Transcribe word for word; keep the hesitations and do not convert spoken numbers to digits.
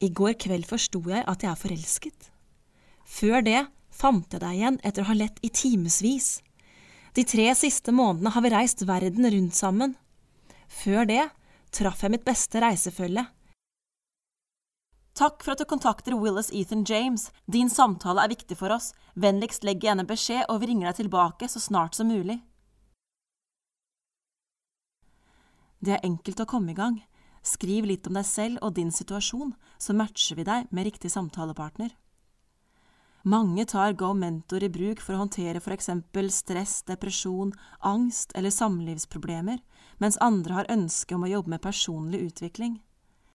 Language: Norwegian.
I går kveld forstod jeg at jeg er forelsket. Før det fant jeg deg igjen etter å ha lett i timesvis. De tre siste månedene har vi reist verden rundt sammen. Før det traff jeg mitt beste reisefølge. Takk for at du kontakter Willis Ethan James. Din samtale er viktig for oss. Vennligst legg igjen en beskjed, og vi ringer deg tilbake så snart som mulig. Det er enkelt å komme i gang. Skriv litt om deg selv og din situasjon, så matcher vi deg med riktig samtalepartner. Mange tar Go Mentor i bruk for å håndtere for eksempel stress, depresjon, angst eller samlivsproblemer, mens andre har ønske om å jobbe med personlig utvikling.